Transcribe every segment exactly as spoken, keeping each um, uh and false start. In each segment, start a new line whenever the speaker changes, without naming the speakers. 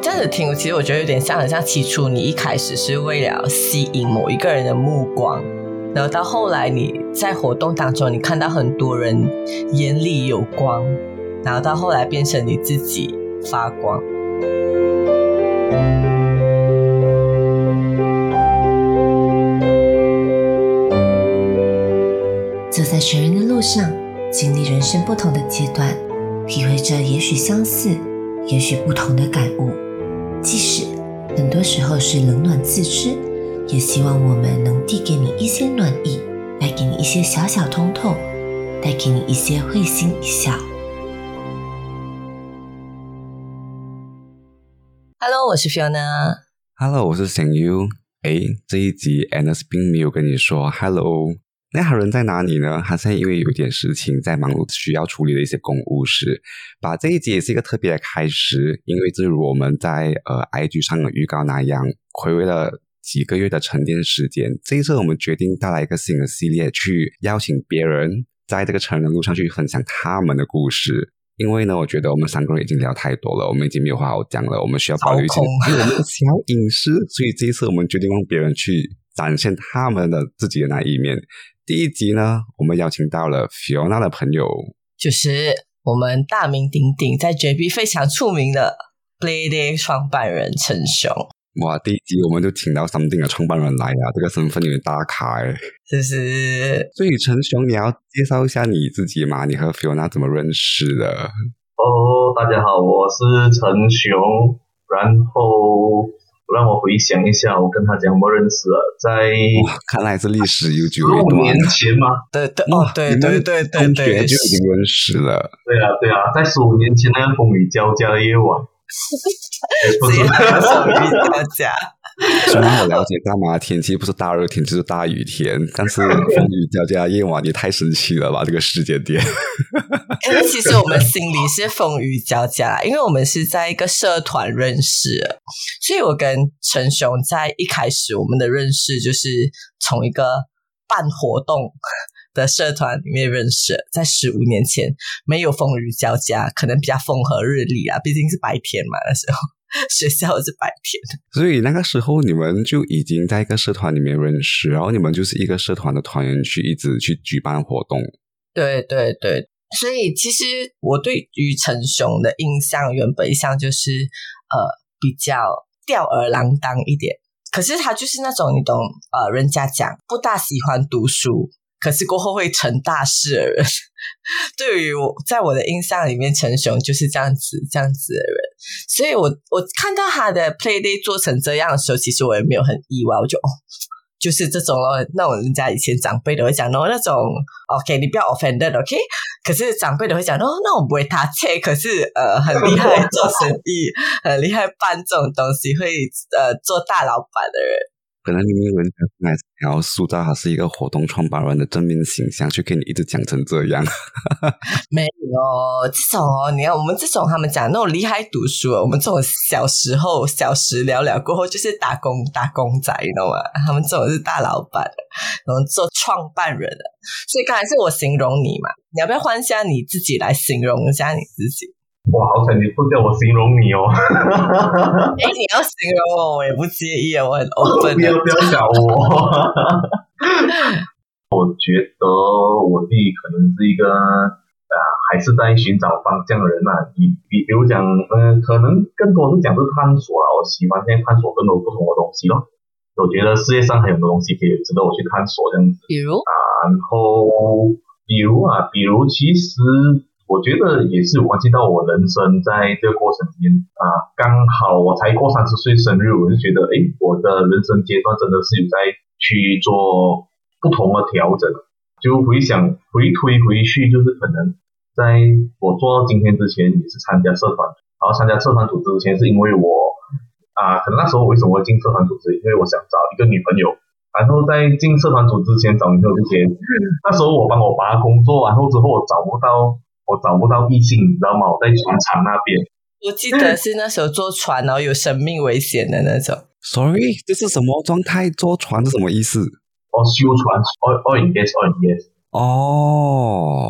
这样子听，其实我觉得有点像很像起初你一开始是为了吸引某一个人的目光，然后到后来你在活动当中你看到很多人眼里有光，然后到后来变成你自己发光。
走在成人的路上，经历人生不同的阶段，体会着也许相似也许不同的感悟，即使很多时候是冷暖自知，也希望我们能递给你一些暖意，带给你一些小小通透，带给你一些会心一笑。
Hello， 我是 Fiona。
Hello， 我是沈 U。 诶，这一集 Anna 并没有跟你说 Hello， 那他人在哪里呢？他现在因为有点事情在忙碌需要处理的一些公务事，把这一集也是一个特别的开始，因为正如我们在呃 I G 上的预告那样，睽违了几个月的沉淀时间，这一次我们决定带来一个新的系列，去邀请别人在这个成人路上去分享他们的故事。因为呢，我觉得我们三个人已经聊太多了，我们已经没有话好讲了，我们需要保留一些我们的小隐私，所以这一次我们决定让别人去展现他们的自己的那一面。第一集呢，我们邀请到了 Fiona 的朋友，
就是我们大名鼎鼎在 J B 非常出名的 Playday 创办人陈雄。
哇，第一集我们就请到 Something 的创办人来啊，这个身份有点大咖诶，
是不是？
所以陈雄，你要介绍一下你自己吗？你和 Fiona 怎么认识的？
哦，大家好，我是陈雄。然后让我回想一下，我跟他怎么认识了？在
哇，看来是历史悠久一段。
十五年前吗？
对对哦，对对对对对，
中学就已经认识了。
对啊对啊，在十五年前那个风雨交加的夜晚。
不是风雨交加。
虽然我了解大马天气不是大热天就是大雨天，但是风雨交加夜晚也太神奇了吧，这个时间点。
因为其实我们心里是风雨交加，因为我们是在一个社团认识的，所以我跟陈雄在一开始我们的认识就是从一个办活动的社团里面认识，在十五年前没有风雨交加，可能比较风和日丽啊，毕竟是白天嘛，那时候学校是白天，
所以那个时候你们就已经在一个社团里面认识，然后你们就是一个社团的团员，去一直去举办活动。
对对对，所以其实我对于陈雄的印象，原本印象就是呃比较吊儿郎当一点，可是他就是那种你懂呃，人家讲不大喜欢读书，可是过后会成大事的人。对于我，在我的印象里面，陈雄就是这样子这样子的人，所以我我看到他的 Playday 做成这样的时候，其实我也没有很意外，我就哦，就是这种咯，那种人家以前长辈都会讲哦，那种 OK 你不要 offended OK， 可是长辈都会讲哦，那我不会打切，可是呃很厉害做生意，很厉害办这种东西，会呃做大老板的人。
可能明明人家还想要塑造他是一个活动创办人的正面形象，却给你一直讲成这样。
没有这种哦，你看我们这种他们讲那种厉害读书，我们这种小时候小时了了过后就是打工打工仔，你知道吗？他们这种是大老板，然后做创办人的。所以刚才是我形容你嘛，你要不要换一下你自己来形容一下你自己？
哇，好彩你不叫我形容你哦。
诶，你要形容我我也不介意，我很 open 的。
不要不要搞我。我觉得我自己可能是一个呃，还是在寻找方向的人啊。比比比如讲，呃，可能更多是讲是探索啦。我喜欢现在探索更多不同的东西咯。我觉得世界上还有很多东西可以值得我去探索，这样子。
比如
啊，然后比如啊，比如其实。我觉得也是有关系到我人生在这个过程里面啊，刚好我才过三十岁生日，我就觉得诶，我的人生阶段真的是有在去做不同的调整，就回想回推回去，就是可能在我做到今天之前也是参加社团，然后参加社团组织之前是因为我啊，可能那时候为什么会进社团组织，因为我想找一个女朋友。然后在进社团组织之前找女朋友之前，那时候我帮我爸工作，然后之后我找不到我找不到异性，你知道吗？我在船厂那边，
我记得是那时候坐船然后有生命危险的那种。
Sorry， 这是什么状态？坐船是什么意思？
哦，修船 ，oil oil and gas oil and gas。
哦，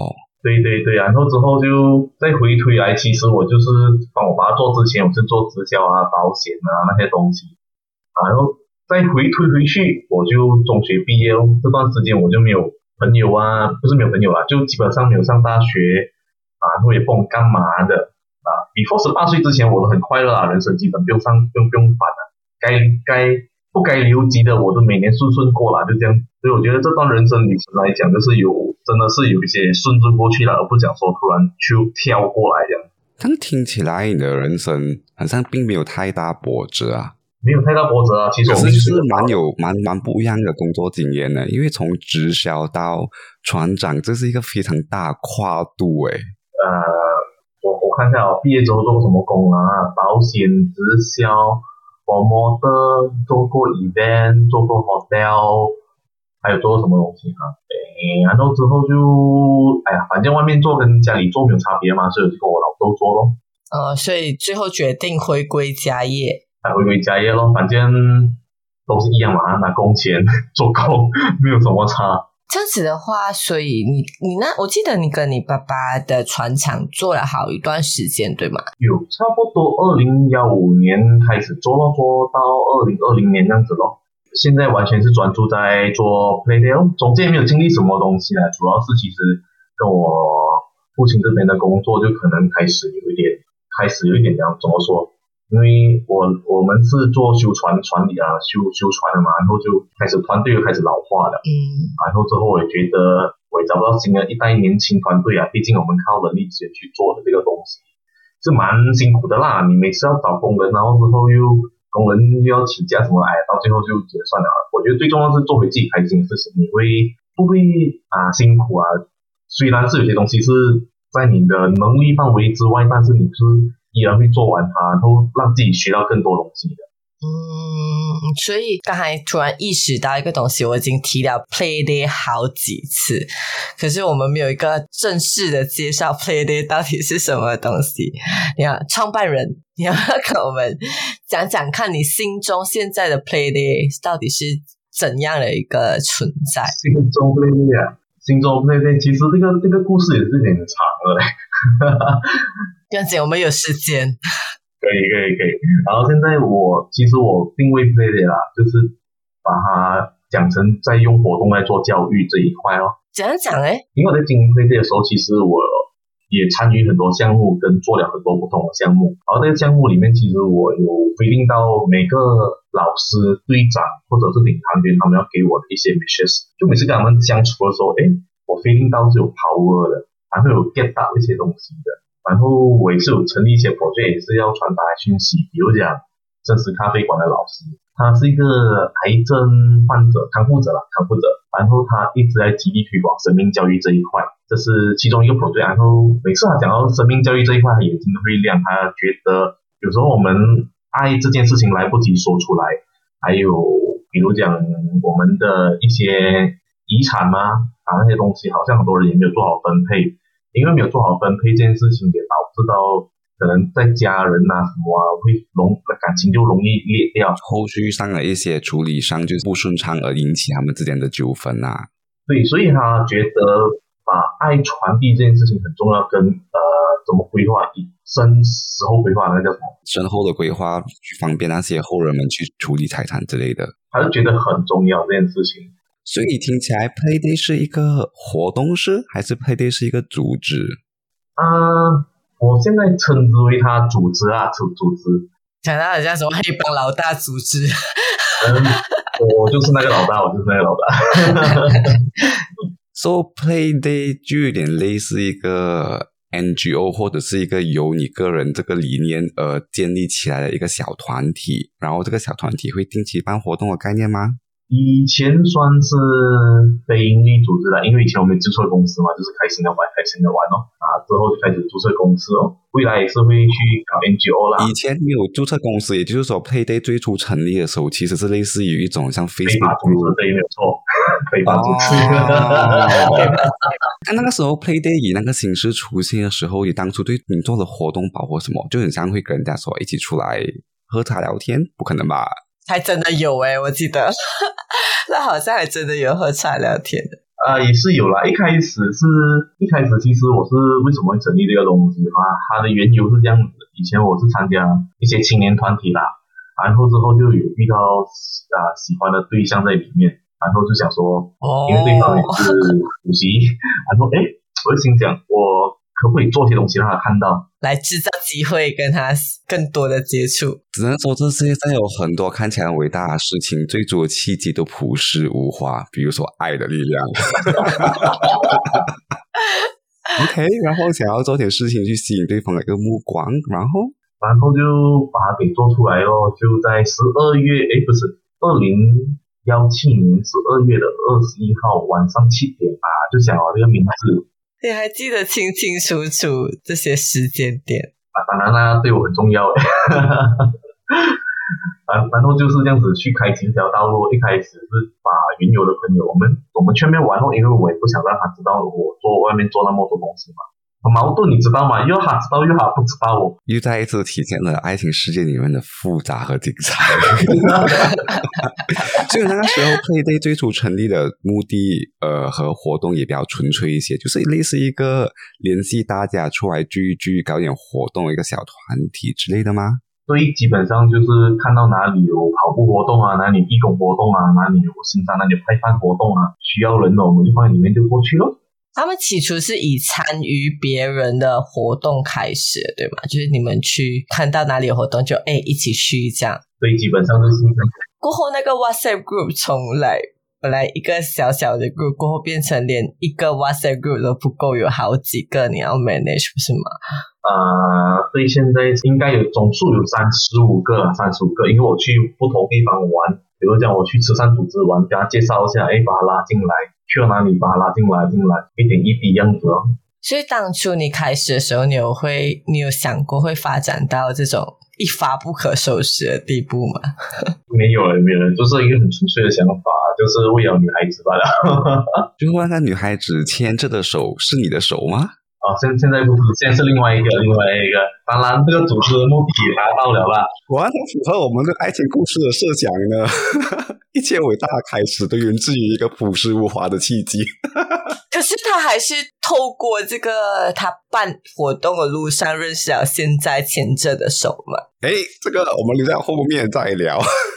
对对对，然后之后就再回推来，其实我就是帮我爸做之前，我是做直销啊、保险啊那些东西啊，然后再回推回去，我就中学毕业哦，这段时间我就没有朋友啊，不是没有朋友啦，就基本上没有上大学啊，然后也不懂干嘛的啊。before 十八岁之前，我都很快乐啊，人生基本不用上，不用不用烦啊，该该不该留级的，我都每年顺顺过了，就这样。所以我觉得这段人生旅程来讲，就是有真的是有一些顺着过去了，而不讲说突然就跳过来这样。
但听起来你的人生好像并没有太大波折啊。
没有太大波折啊，其实我
们是蛮有蛮蛮不一样的工作经验的，因为从直销到船长，这是一个非常大的跨度诶。
呃，我我看一下哦，毕业之后做过什么工啊？保险、直销、promoter，做过 event， 做过 hotel， 还有做过什么东西啊？诶，然后之后就，哎呀，反正外面做跟家里做没有差别嘛，所以就跟我老豆做咯。
呃，所以最后决定回归家业。
回归家业咯，反正都是一样嘛，拿工钱做工没有什么差。
这样子的话，所以你你那我记得你跟你爸爸的船厂做了好一段时间，对吗？
有差不多二零一五年开始做咯，做到二零二零年这样子咯。现在完全是专注在做 Playday， 中间没有经历什么东西啦，主要是其实跟我父亲这边的工作就可能开始有一点，开始有一点怎么说？因为我我们是做修船船理啊，修修船的嘛，然后就开始团队又开始老化了，
嗯，
然后之后我也觉得我也找不到新的一代年轻团队啊，毕竟我们靠人力资源去做的这个东西是蛮辛苦的啦，你每次要找工人，然后之后又工人又要起价什么，哎，到最后就结算了。我觉得最重要是做回自己开心的事情，你会不会啊辛苦啊？虽然是有些东西是在你的能力范围之外，但是你是依然会做完它，然后让自己学到更多东西的。
嗯，所以刚才突然意识到一个东西，我已经提了 Playday 好几次，可是我们没有一个正式的介绍 Playday 到底是什么东西。你看，创办人，你要不要跟我们讲讲看你心中现在的 Playday 到底是怎样的一个存在？
心中 Playday 啊，心中 Playday， 其实这个这个故事也是有点长了嘞。
这样子我们有时间。
可以可以可以，然后现在我其实我定位 Playday 啦，就是把它讲成在用活动来做教育这一块哦。
怎样讲诶？
因为我在经营 Playday 的时候，其实我也参与很多项目，跟做了很多不同的项目。然后这个项目里面，其实我有规定到每个老师、队长或者是领航员，他们要给我的一些 messages。就每次跟他们相处的时候，诶，我 feeling 到是有 power 的，然后有 get 到一些东西的。然后我也是有成立一些 project， 也是要传达讯息，比如讲真实咖啡馆的老师，他是一个癌症患者、康复者啦，康复者，然后他一直在极力推广生命教育这一块，这是其中一个 project。然后每次他讲到生命教育这一块，他眼睛都会亮，他觉得有时候我们爱这件事情来不及说出来，还有比如讲我们的一些遗产嘛，啊那些东西好像很多人也没有做好分配。因为没有做好分配这件事情，也导致到可能在家人啊什么啊，会容感情就容易裂掉，
后续上的一些处理上就不顺畅，而引起他们之间的纠纷啊。
对，所以他觉得把爱传递这件事情很重要，跟呃怎么规划生时候规划那叫什么？
身后的规划，去方便那些后人们去处理财产之类的。
他就觉得很重要这件事情。
所以听起来 Playday 是一个活动室，还是 Playday 是一个组织？
啊、呃，我现在称之为它组织啊，组组织。
讲到好像什么黑帮老大组织。
嗯，我就是那个老大，我就是那个老大。
So Playday 就有点类似一个 N G O， 或者是一个由你个人这个理念而建立起来的一个小团体，然后这个小团体会定期办活动的概念吗？
以前算是非营利组织了，因为以前我们注册公司嘛，就是开心的玩，开心的玩哦。啊，之后就开始注册公司哦，未来也是会去搞 N G O 啦。
以前没有注册公司，也就是说 Playday 最初成立的时候，其实是类似于一种像 Facebook
组织，对，没有错，非法组织。
但那个时候 Playday 以那个形式出现的时候，你当初对你做的活动包括什么？就很像会跟人家说一起出来喝茶聊天，不可能吧？
还真的有诶、欸、我记得那好像还真的有喝茶聊天的。
啊、呃，也是有啦。一开始是一开始，其实我是为什么会成立这个东西啊？它的缘由是这样子的。以前我是参加一些青年团体啦，然后之后就有遇到啊、呃、喜欢的对象在里面，然后就想说，
哦、
因为对方也是补习，然后诶，我就心想，我可不可以做些东西让他看到，
来制造机会跟他更多的接触。
只能说这世界上有很多看起来伟大的事情，最初的契机都朴实无华，比如说爱的力量。OK， 然后想要做点事情去吸引对方的一个目光，然后
然后就把它给做出来咯。就在十二月，诶，不是二零一七年十二月的二十一号晚上七点啊，就想了这个名字。
你还记得清清楚楚这些时间点
啊？当然啦，对我很重要。啊，然后就是这样子去开启这条道路。一开始是把原有的朋友，我们我们全面玩咯，因为我也不想让他知道我做外面做那么多东西嘛。很矛盾，你知道吗？又他知道，又他不知道我。
又再一次体现了爱情世界里面的复杂和精彩。所以那个时候 Playday 最初成立的目的呃和活动也比较纯粹一些，就是类似一个联系大家出来聚一聚搞点活动的一个小团体之类的吗？
对，基本上就是看到哪里有跑步活动啊，哪里有义工活动啊，哪里有新山哪里有派饭活动啊，需要人了我们就放在里面就过去咯。
他们起初是以参与别人的活动开始，对吗？就是你们去看到哪里有活动就诶一起去这样。
对，基本上就是
过后那个 WhatsApp group 从来本来一个小小的 group 过后变成连一个 WhatsApp group 都不够，有好几个你要 manage 不是吗？
呃，对，现在应该有总数有三十五个三十五个，因为我去不同地方玩，比如讲我去慈善组织玩，给他介绍一下，诶，把他拉进来，去到哪里把他拉进来进来，一点一滴样子哦。
所以当初你开始的时候，你有会你有想过会发展到这种一发不可收拾的地步吗？
没有没有，就是一个很纯粹的想法，就是为了女孩子罢了。
就问那女孩子牵着的手是你的手吗？
啊，现现在不是，现在是另外一个另外一个。当然，这个组织的目的也达到了啦。
完全符合我们的爱情故事的设想呢。一切伟大的开始都源自于一个朴实无华的契机。
可是他还是透过这个他办活动的路上认识了现在牵着的手嘛。
诶，这个我们留在后面再聊。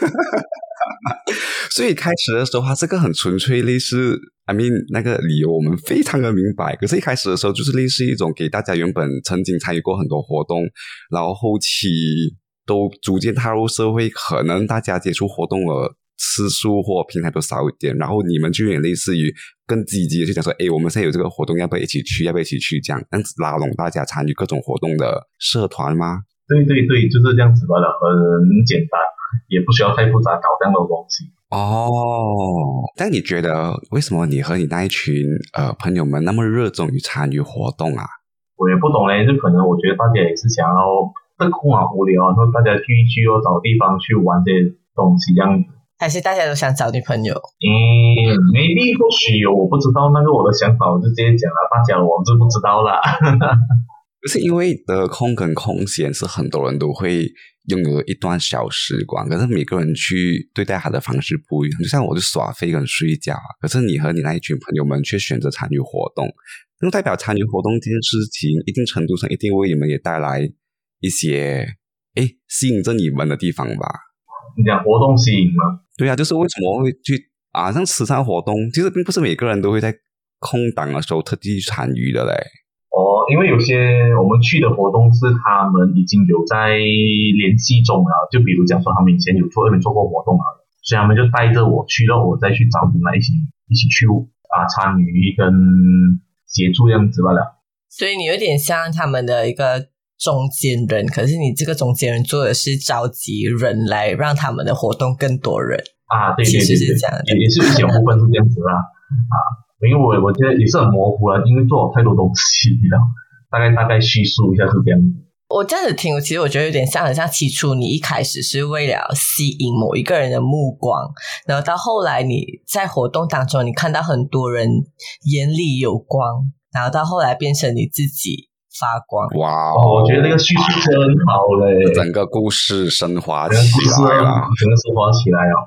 所以开始的时候它这个很纯粹，类似 I mean 那个理由我们非常的明白，可是一开始的时候就是类似一种给大家原本曾经参与过很多活动，然后后期都逐渐踏入社会，可能大家接触活动的次数或平台都少一点，然后你们就有点类似于更积极的去讲说，诶，我们现在有这个活动，要不要一起去，要不要一起去，这样这样子拉拢大家参与各种活动的社团吗？
对对对，就是这样子罢了，很简单，也不需要太复杂搞这样的东西。
哦，但你觉得为什么你和你那一群呃朋友们那么热衷于参与活动啊？
我也不懂嘞，就可能我觉得大家也是想要这空啊无聊，然后大家聚一聚哦，找地方去玩这些东西这样子。
还是大家都想找女朋友？
嗯 ，maybe 或许有，我不知道，那个我的想法我就直接讲了，大家我是不知道啦。
就是因为得空跟空闲是很多人都会拥有一段小时光，可是每个人去对待他的方式不一样。就像我就耍废跟睡觉，可是你和你那一群朋友们却选择参与活动，那代表参与活动这件事情一定程度上一定为你们也带来一些诶吸引着你们的地方吧。
你讲活动吸引吗？
对啊，就是为什么会去啊像慈善活动，其实并不是每个人都会在空档的时候特地去参与的嘞。
哦，因为有些我们去的活动是他们已经有在联系中了，就比如讲说他们以前有做那边做过活动了，所以他们就带着我去了，我再去找你们一起一起去啊参与跟协助这样子罢了。
所以你有点像他们的一个中间人，可是你这个中间人做的是召集人来让他们的活动更多人
啊，对对对对，
其实是这样的，
也也是有些部分是这样子啦啊。因为我我觉得也是很模糊了，因为做了太多东西了，大概大概叙述一下是这样子。
我这样子听，其实我觉得有点像，很像起初你一开始是为了吸引某一个人的目光，然后到后来你在活动当中，你看到很多人眼里有光，然后到后来变成你自己发光。
哇、
哦，我觉得这个叙述真好嘞，
整个故事升华起
来了，
整个
升华起来了，哇！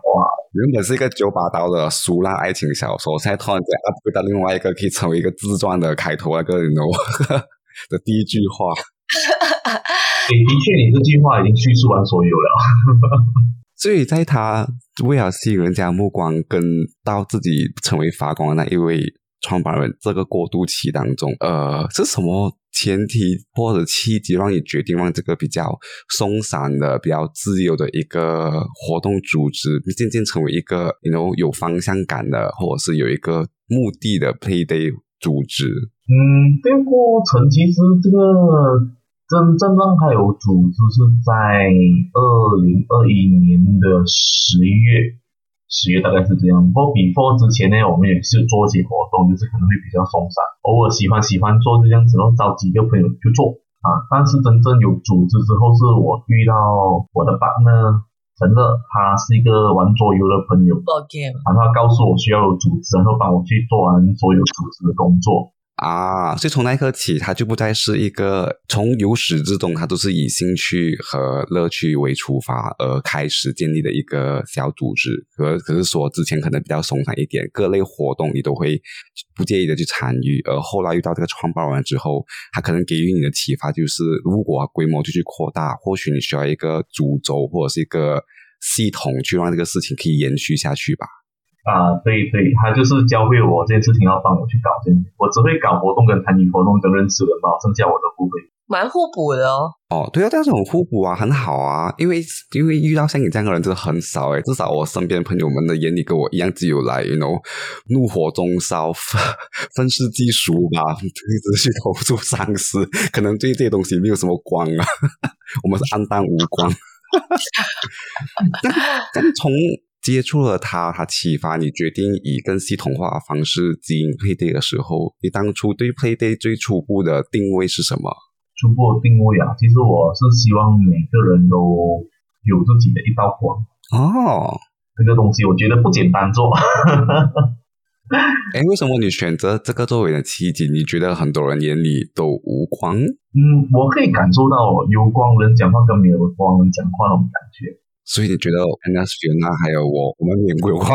原本是一个九把刀的俗辣爱情小说，现在突然间 upgrade 到另外一个可以成为一个自传的开头那个 you know 的第一句话。
的确，你这句话已经叙述完所有了。
所以在他为了吸引人家目光跟到自己成为发光的那一位创办人这个过渡期当中，呃，是什么前提或者契机让你决定让这个比较松散的比较自由的一个活动组织渐渐成为一个 you know 有方向感的或者是有一个目的的 Playday 组织？
嗯，这个过程其实这个真正让它有组织是在二零二一年的十月，十月大概是这样。不过 before 之前呢，我们也是做一些活动，就是可能会比较松散，偶尔喜欢喜欢做就这样子，然后找几个朋友去做啊。但是真正有组织之后，是我遇到我的 partner 陈乐，他是一个玩桌游的朋友，然后他告诉我需要有组织，然后帮我去做完所有组织的工作。
啊，所以从那一刻起，他就不再是一个从由始至终，他都是以兴趣和乐趣为出发而开始建立的一个小组织。可可是说之前可能比较松散一点，各类活动你都会不介意的去参与。而后来遇到这个创办人之后，他可能给予你的启发就是，如果规模继续扩大，或许你需要一个主轴或者是一个系统去让这个事情可以延续下去吧。
啊，对对，他就是教会我这件事情要帮我去搞这件事，我只会搞活动跟参与活动跟认识人吧，剩下我都不会。
蛮互补的哦。
哦，对啊，但是很互补啊，很好啊，因为因为遇到像你这样的人真的很少诶，至少我身边朋友们的眼里跟我一样只有来 you know 怒火中烧愤世嫉俗吧，一直去投诉上司，可能对这些东西没有什么光啊我们是暗淡无光但, 但从接触了他，他启发你决定以更系统化的方式经营 Playday 的时候，你当初对 Playday 最初步的定位是什么？
初步的定位啊，其实我是希望每个人都有自己的一道光。
哦，
这个东西我觉得不简单做。
诶，为什么你选择这个作为的契机？你觉得很多人眼里都无光？
嗯，我可以感受到有光人讲话跟没有光人讲话那种感觉。
所以你觉得 Anna Fiona 还有我我们两个有关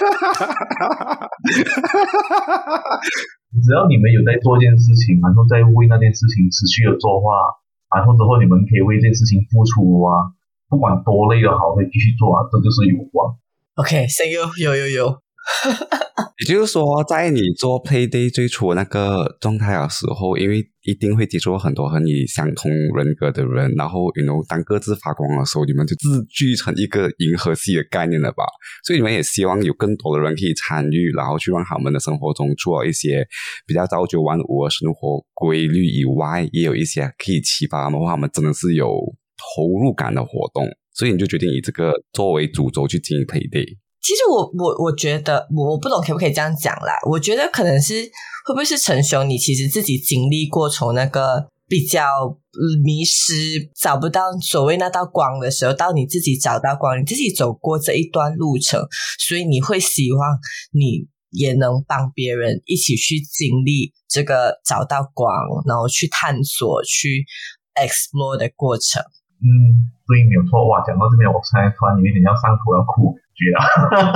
只要你们有在做一件事情，然后在为那件事情持续的做话，然后之后你们可以为这件事情付出啊，不管多累的好会继续做啊，这就是有光。
OK， 声优有有有
也就是说在你做 Playday 最初的那个状态的时候，因为一定会接触很多和你相同人格的人，然后 you know 当各自发光的时候，你们就自聚成一个银河系的概念了吧，所以你们也希望有更多的人可以参与，然后去让他们的生活中做一些比较朝九晚五的生活规律以外，也有一些可以启发他们，或他们真的是有投入感的活动，所以你就决定以这个作为主轴去经营 Playday。
其实我我我觉得我不懂可不可以这样讲啦，我觉得可能是会不会是陈雄你其实自己经历过从那个比较迷失找不到所谓那道光的时候，到你自己找到光，你自己走过这一段路程，所以你会希望你也能帮别人一起去经历这个找到光，然后去探索去 explore 的过程。
嗯，对，没有错。哇，讲到这边我现在突然有一点要上头要哭的感觉啊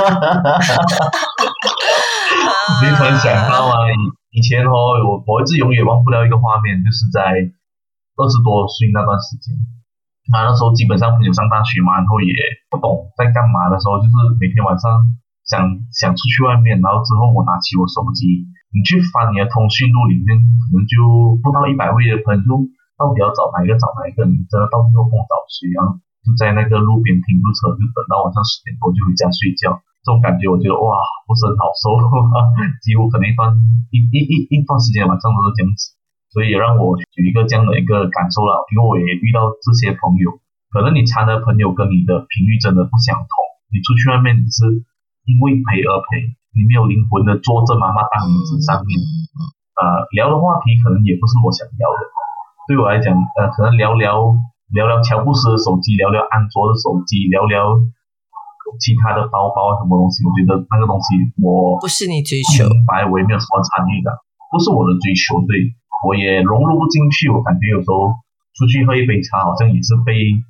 你突然想到啊，以前哦，我我一直永远忘不了一个画面，就是在二十多岁那段时间，那那时候基本上朋友上大学嘛，然后也不懂在干嘛的时候，就是每天晚上想想出去外面，然后之后我拿起我手机，你去翻你的通讯录里面，可能就不到一百位的朋友，到底要找哪一个找哪一个，你真的到最后碰找谁，然后就在那个路边停住车，就等到晚上十点多就回家睡觉。这种感觉我觉得哇，不是很好受几乎可能一段一一一一段时间晚上都是这样子，所以也让我有一个这样的一个感受了。因为我也遇到这些朋友，可能你参的朋友跟你的频率真的不相同，你出去外面只是因为陪而陪，你没有灵魂的坐在妈妈大名字上面，呃，聊的话题可能也不是我想聊的。对我来讲，呃，可能聊聊聊聊乔布斯的手机，聊聊安卓的手机，聊聊其他的包包什么东西，我觉得那个东西我
不是你追求，
明白，我也没有什么参与的，不是我的追求，对，我也融入不进去。我感觉有时候出去喝一杯茶，好像也是被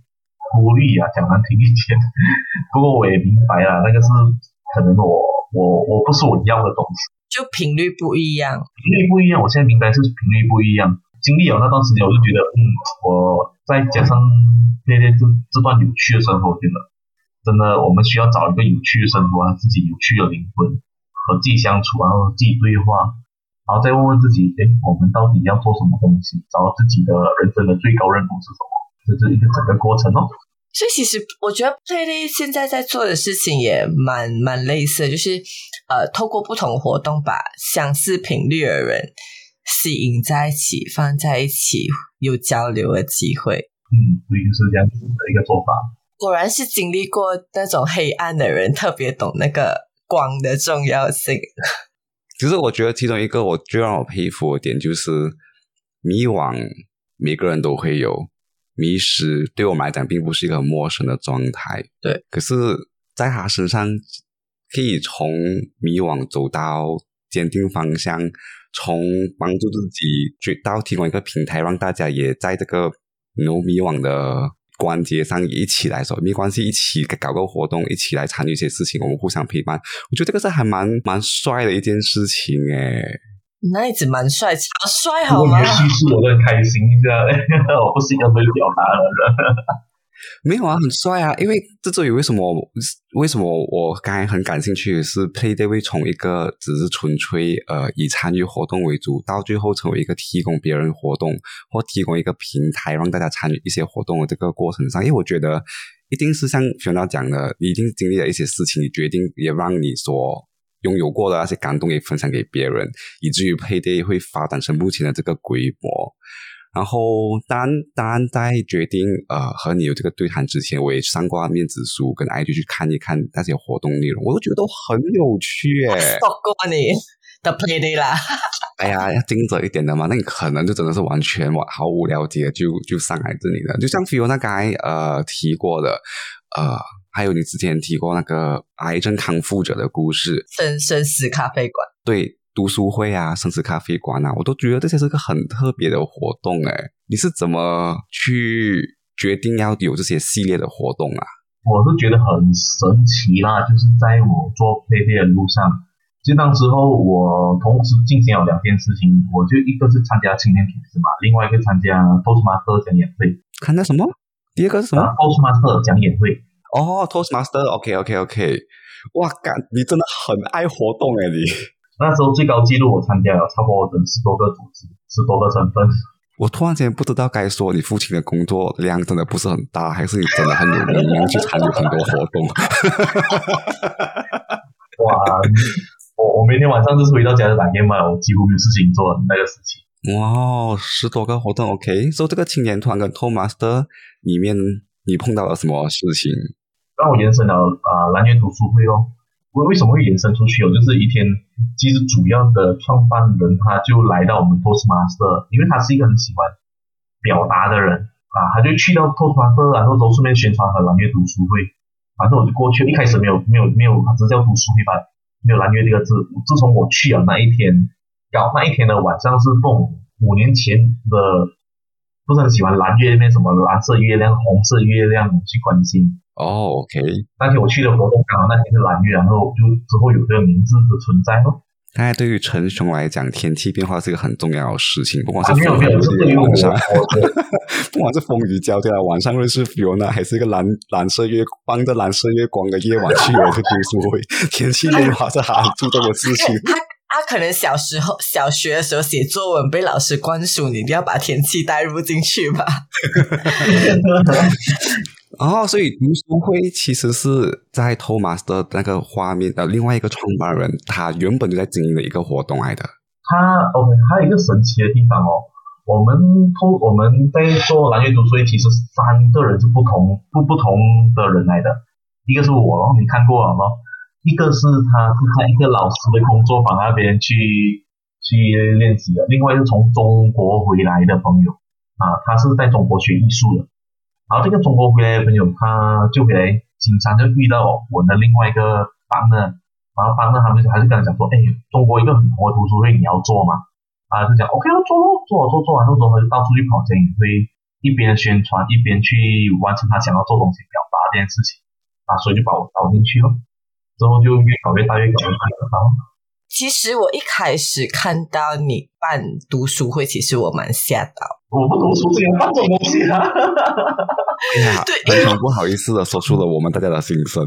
顾虑啊，讲难听一点。不过我也明白了，那个是可能我我我不是我要的东西，
就频率不一样，
频率不一样。我现在明白是频率不一样。经历了那段时间，我就觉得，嗯，我再加上这这这段有趣的生活，我觉得真的我们需要找一个有趣的生活，自己有趣的灵魂，和自己相处，然后自己对话。然后再问问自己，诶，我们到底要做什么东西？找到自己的人生的最高认同是什么？这是一个整个过程哦。
所以其实我觉得 Playday 现在在做的事情也蛮蛮类似的，就是呃，透过不同活动把相似频率的人吸引在一起，放在一起，有交流的机会。
嗯，对，就是这样子的一个做法。
果然是经历过那种黑暗的人，特别懂那个光的重要性。
其实我觉得其中一个我最让我佩服的点就是迷惘每个人都会有，迷失对我们来讲并不是一个很陌生的状态。
对，
可是在他身上可以从迷惘走到坚定方向，从帮助自己到提供一个平台让大家也在这个 no 迷惘的关节上一起来说没关系，一起搞个活动，一起来参与一些事情，我们互相陪伴。我觉得这个是还蛮蛮帅的一件事情诶。
那一直蛮帅，超帅好吗？
你的叙述我都很开心一下，我不是一个会表达的人。
没有啊，很帅啊！因为这至于为什么为什么我刚才很感兴趣的是 Playday 会从一个只是纯粹呃以参与活动为主，到最后成为一个提供别人活动或提供一个平台让大家参与一些活动的这个过程上，因为我觉得一定是像 Fiona 讲的，你一定经历了一些事情，你决定也让你所拥有过的那些感动也分享给别人，以至于 Playday 会发展成目前的这个规模。然后当然当然在决定呃和你有这个对谈之前，我也上过面子书跟 I G 去看一看那些活动内容，我都觉得都很有趣耶。
受过你的 Playday 啦。
哎呀，要精准一点的嘛，那你可能就真的是完全毫无了解就就上来这里了。就像 Fiona 刚才呃提过的呃还有你之前提过那个癌症康复者的故事，
生生死咖啡馆，
对，读书会啊，生死咖啡馆啊，我都觉得这些是个很特别的活动诶。你是怎么去决定要有这些系列的活动啊？
我是觉得很神奇啦，就是在我做 Playday 的路上，就当时候我同时进行了两件事情，我就一个是参加青年组织嘛，另外一个参加 Toastmaster 讲演会。
参加什么？第二个是什么？
啊、Toastmaster 讲演会。
哦 Toastmaster OK OK OK。 哇干，你真的很爱活动诶你。
那时候最高纪录我参加了超过十多个组织，十多个身份。
我突然间不知道该说你父亲的工作量真的不是很大，还是你真的很有能量去参与很多活动。
哇，我我每天晚上就是回到家就打电话，我几乎没有事情做的那个时期。
哇，十多个活动 OK。 所以这个青年团跟 Toastmaster 里面你碰到了什么事情？
让我延伸了啊、呃、蓝月读书会哦。为什么会延伸出去哦？就是一天，其实主要的创办人他就来到我们 Toastmaster， 因为他是一个很喜欢表达的人啊，他就去到 Toastmaster， 然后都顺便宣传和蓝月读书会。反正我就过去，一开始没有没有没有，他只叫读书会吧，没有蓝月这个字。自从我去了那一天，搞那一天的晚上是蹦五年前的，不是很喜欢蓝月那边什么蓝色月亮、红色月亮去关心。
哦、oh, ，OK。
那天我去的活动刚好那天是蓝月，然后就之后有这个名字的存在咯。
刚才对于陈雄来讲，天气变化是一个很重要的事情，不管是
啊、没有没有，是对于我，
不管是风雨交加，晚上认识 Fiona， 还是一个蓝蓝色月帮着蓝色月光的夜晚去了这读书会，天气变化是很注重的事情。
他他可能小时候小学的时候写作文被老师灌输，你一定要把天气带入进去吧。
哦，所以读书会其实是在 Toastmaster 那个画面的另外一个创办人，他原本就在经营的一个活动来的。
他 OK， 还有一个神奇的地方哦，我们偷我们在做蓝月读书会，其实三个人是不同不不同的人来的。一个是我咯，你看过了咯。一个是他是在一个老师的工作坊那边去去练习的，另外是从中国回来的朋友啊，他是在中国学艺术的。然后这个中国回来的朋友，他就回来经常就遇到我的另外一个班呢，然后班呢他们还是跟他讲说，哎，中国一个很红的读书会你要做嘛？啊，就讲 OK 咯，做咯，做做做完之后他就到处去跑讲演会， 一边宣传一边去完成他想要做东西表达这件事情啊，所以就把我导进去了，之后就越搞越大，越搞越大。
其实我一开始看到你办读书会，其实我蛮吓到。
我不读书，竟然办这种东西啊！
哎呀，非常不好意思的说出了我们大家的心声。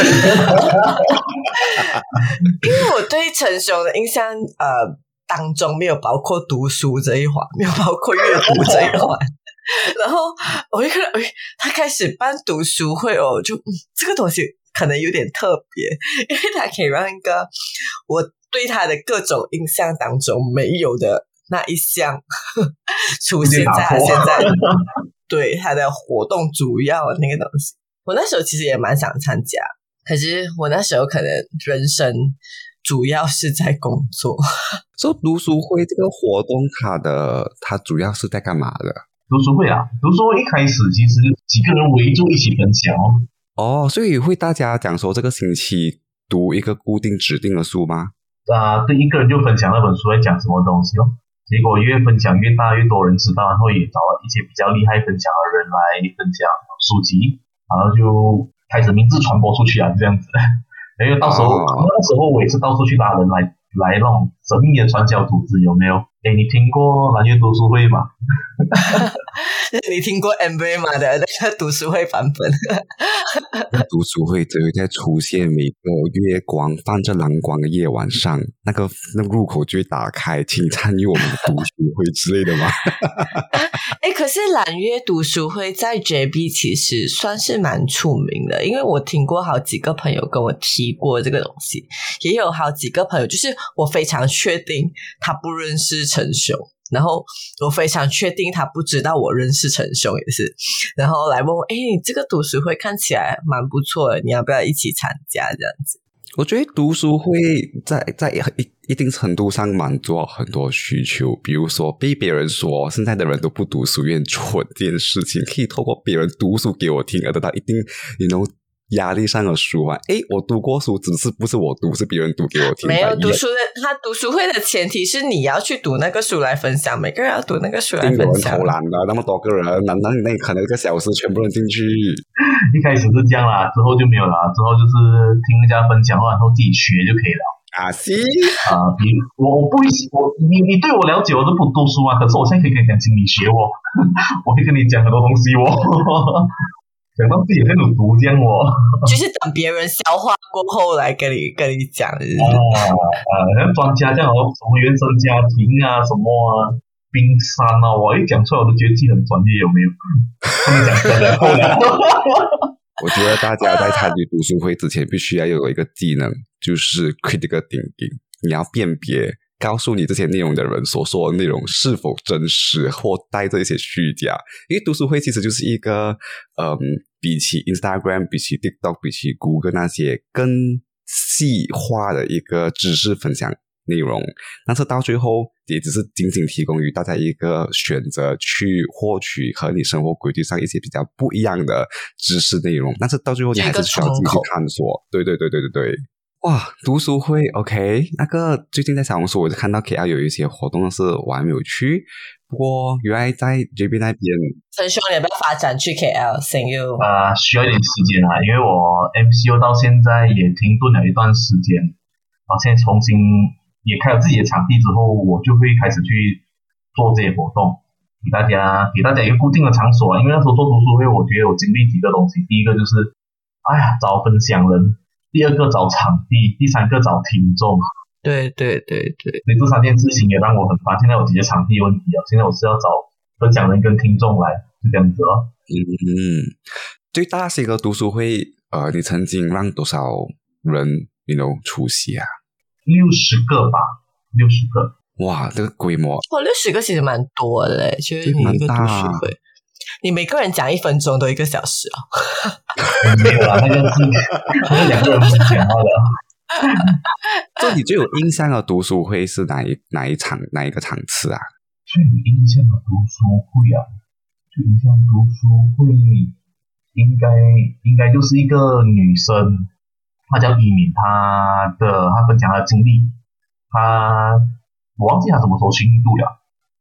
因为我对陈雄的印象，呃，当中没有包括读书这一环，没有包括阅读这一环。然后我就看到，哎，他开始办读书会哦，就、嗯、这个东西可能有点特别，因为他可以让一个我对他的各种印象当中没有的那一项呵呵出现在他现在对他的活动主要的那个东西。我那时候其实也蛮想参加，可是我那时候可能人生主要是在工作。
所以读书会这个活动，它的它主要是在干嘛的？
读书会啊，读书会一开始其实几个人围住一起分享哦。
哦，所以会大家讲说这个星期读一个固定指定的书吗？
啊，对，一个人就分享那本书在讲什么东西哦。结果越分享越大，越多人知道，然后也找了一些比较厉害分享的人来分享书籍，然后就开始名字传播出去啊，这样子。因为到时候、哦、那时候我也是到处去拉人来来那种神秘的传销组织，有没有？诶，你听过蓝月读书会吗？
你听过 M V 吗的那个读书会版本？
读书会只会在出现每个月光泛着蓝光的夜晚上，那个那个入口就会打开，请参与我们的读书会之类的吗？
哎、欸，可是蓝月读书会在 J B 其实算是蛮出名的，因为我听过好几个朋友跟我提过这个东西，也有好几个朋友就是我非常确定他不认识陈雄，然后我非常确定他不知道我认识陈雄也是，然后来问我，哎，你这个读书会看起来蛮不错的，你要不要一起参加这样子？
我觉得读书会在在一一定程度上满足很多需求，比如说被别人说现在的人都不读书，有点蠢这件事情，可以透过别人读书给我听而得到一定你能压力上的舒缓。诶，我读过书，只是不是我读，是别人读给我听。
没有读书的，他读书会的前提是你要去读那个书来分享，每个人要读那个书来分享。
有人投篮的，那么多个人，难道你那可能一个小时全部人进去？
一开始是这样啦，之后就没有啦，之后就是听人家分享，然后自己学就可以了。
啊，是
啊，比如我我不会，我你你对我了解，我都不读书啊，可是我现在可以跟你讲心理学哦，我会跟你讲很多东西哦。讲到自己那种毒这样哦，
就是等别人消化过后来跟你跟你讲是不是？
啊啊，像专家这样哦，什么原生家庭啊，什么啊，冰山啊，我一讲出来我都觉得自己很专业，有没有？他们讲真的够了。
我觉得大家在参与读书会之前，必须要有一个技能，就是 critical thinking， 你要辨别告诉你这些内容的人所说的内容是否真实或带着一些虚假。因为读书会其实就是一个嗯，比起 Instagram 比起 TikTok 比起 Google 那些更细化的一个知识分享内容，但是到最后也只是仅仅提供于大家一个选择去获取和你生活轨迹上一些比较不一样的知识内容，但是到最后你还是需要自己去探索。对对对对对对。哇，读书会 OK， 那个最近在小红书我就看到 K L 有一些活动是我还没有去，不过原来在 J B 那边，
陈兄你要不要发展去 K L？ Thank you。
啊、呃，需要一点时间啊，因为我 M C O 到现在也停顿了一段时间，然后现在重新也开了自己的场地之后，我就会开始去做这些活动，给大家给大家一个固定的场所啊。因为那时候做读书会，我觉得我经历几个东西，第一个就是，哎呀，找分享人。第二个找场地，第三个找听众。
对对对对，
所以这三件事情也让我很烦。现在我解决场地问题啊，现在我是要找分享人跟听众来，就这样子咯。
嗯，最大型的读书会，呃，你曾经让多少人 you know 出席啊？
六十个吧，六十个。
哇，这个规模！
哇，六十个其实蛮多的嘞，就是你一个读书会。你每个人讲一分钟都一个小时哦。
没有啦，那个是那两个人分享到的。
这你最有印象的读书会是哪一哪一场哪一个场次啊？
最有印象的读书会啊，最有印象读书会应该应该就是一个女生，她叫依敏，她的她分享她的经历，她我忘记她什么时候去印度了。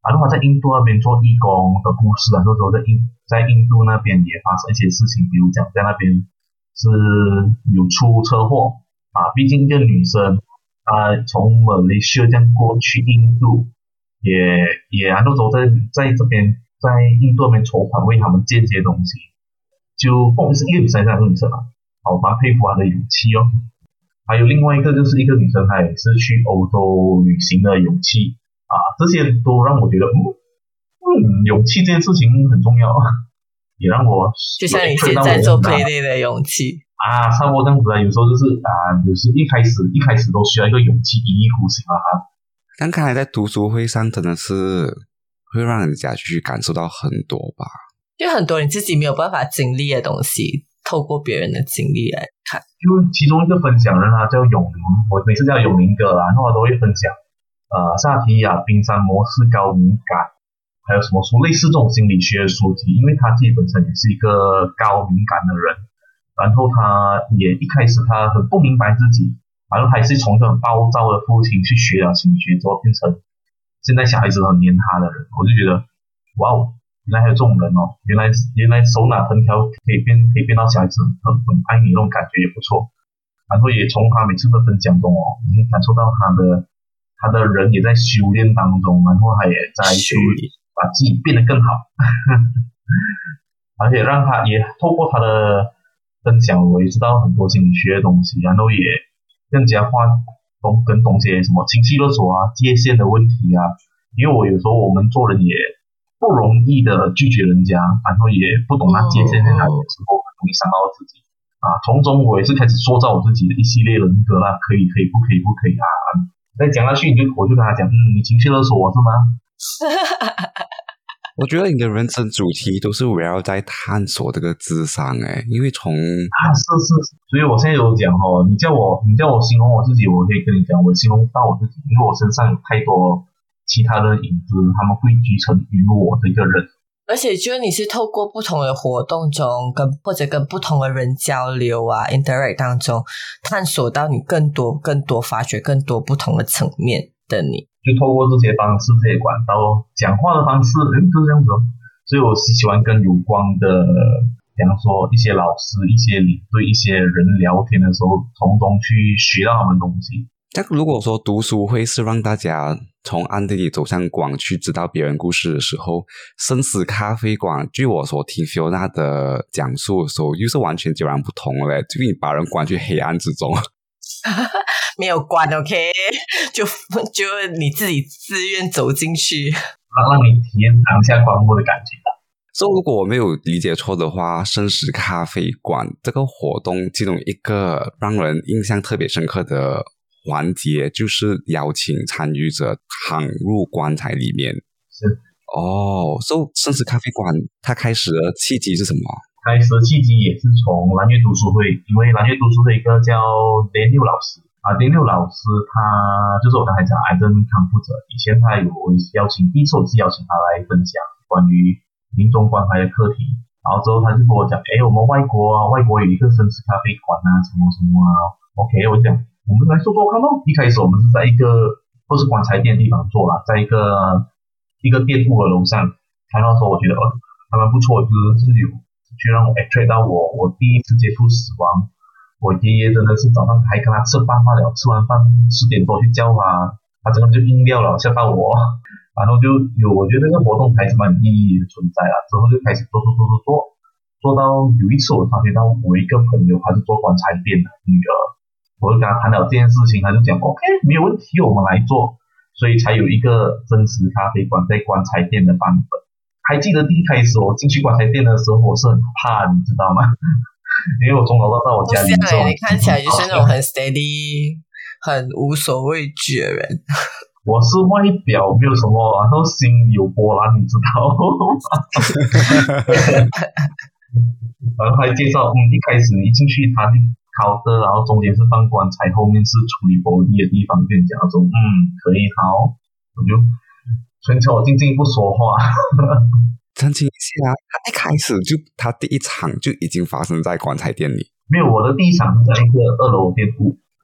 然后他在印度那边做义工的故事啊，就是说在印在印度那边也发生一些事情，比如讲在那边是有出车祸啊，毕竟一个女生啊从马来西亚这样过去印度，也也很多时候在在这边在印度那边筹款为他们建这些东西，就不管是一个女生还是一个女生啊，我蛮佩服她的勇气哦。还有另外一个就是一个女生，她也是去欧洲旅行的勇气啊，这些都让我觉得，嗯嗯，勇气这件事情很重要，也让我
就像你现在做 Playday 的勇气
啊，差不多这样子啊。有时候就是啊，有时一开始一开始都需要一个勇气，一意孤行啊。
但看来在读书会上真的是会让人家去感受到很多吧，
就很多你自己没有办法经历的东西，透过别人的经历来看。
就其中一个分享人啊，叫永林，我每次叫永林哥啦，然后他都会分享呃萨提亚冰山模式高敏感，还有什么书类似这种心理学的书籍，因为他自己本身也是一个高敏感的人，然后他也一开始他很不明白自己，然后他也是从一个很暴躁的父亲去学了心理学之后，变成现在小孩子很黏他的人，我就觉得哇哦，原来还有这种人哦！原来原来手拿藤条可以变可以变到小孩子很很爱你那种感觉也不错。然后也从他每次的分享中哦，你感受到他的他的人也在修炼当中，然后他也在去把自己变得更好，而且让他也透过他的分享，我也知道很多心理学的东西，然后也更加化懂跟懂些什么情绪勒索啊、界限的问题啊。因为我有时候我们做人也不容易的拒绝人家，然后也不懂那界限在哪里的时候，很容易伤到自己啊。从中我也是开始塑造我自己的一系列人格啦，可以可以不可以不可以啊。再讲下去，你就我就跟他讲，嗯，你情绪勒索我是吗？
我觉得你的人生主题都是围绕在探索这个智商诶，因为从
啊是是，所以我现在有讲哦，你叫我你叫我形容我自己，我可以跟你讲，我形容到我自己，因为我身上有太多其他的影子，他们汇聚成于我的一个人。
而且就是你是透过不同的活动中跟或者跟不同的人交流啊 interact 当中探索到你更多更多发掘更多不同的层面的你，
就透过这些方式这些管道讲话的方式就是这样子哦。所以我是喜欢跟有关的比方说一些老师一些对一些人聊天的时候从中去学到他们东西。
但如果说读书会是让大家从暗地里走向广去知道别人故事的时候，生死咖啡馆据我所听 Fiona 的讲述的时候又是完全截然不同了，就你把人关去黑暗之中
没有关 OK 就就你自己自愿走进去，
让你体验当下观摩的感觉。
所以如果我没有理解错的话，生死咖啡馆这个活动其中一个让人印象特别深刻的环节就是邀请参与者躺入棺材里面。
是
哦，所以生死咖啡馆它开始的契机是什么？
开始的契机也是从蓝月读书会，因为蓝月读书会一个叫 Daniel 老师啊 ，Daniel 老师他就是我刚才讲癌症康复者，以前他有邀请，第一次我是邀请他来分享关于临终关怀的课题，然后之后他就跟我讲，诶，我们外国啊，外国有一个生死咖啡馆啊，什么什么啊 ，OK， 我讲。我们来做做看咯。一开始我们是在一个不是棺材店的地方做啦，在一个一个店铺的楼上。看到时候我觉得哦还蛮不错，就是有去让我 attract 到我我第一次接触死亡。我爷爷真的是早上还跟他吃饭罢了，吃完饭十点多去叫他，他整个就硬掉了，吓到我。然后就有我觉得这个活动还是蛮有意义的存在啦。之后就开始做做做做做，做到有一次我发觉到我一个朋友他是做棺材店的女儿。我就跟他谈了这件事情，他就讲 OK 没有问题，我们来做，所以才有一个真实咖啡馆在棺材店的版本。还记得第一开始我进去棺材店的时候，我是很怕，你知道吗？因为我从楼到到我家里的时候，
你看起来就是那种很 steady 很无所畏惧的人。
我是外表没有什么，然后心里有波澜，你知道吗？然后还介绍，嗯，一开始你一进去他就烤的，然后中间是放棺材，后面是处理玻璃的地方，跟你讲说，嗯，可以好，我就全程我静静不说话。
澄清一下，他一开始就他第一场就已经发生在棺材店里。
没有，我的第一场是在一个二楼店铺。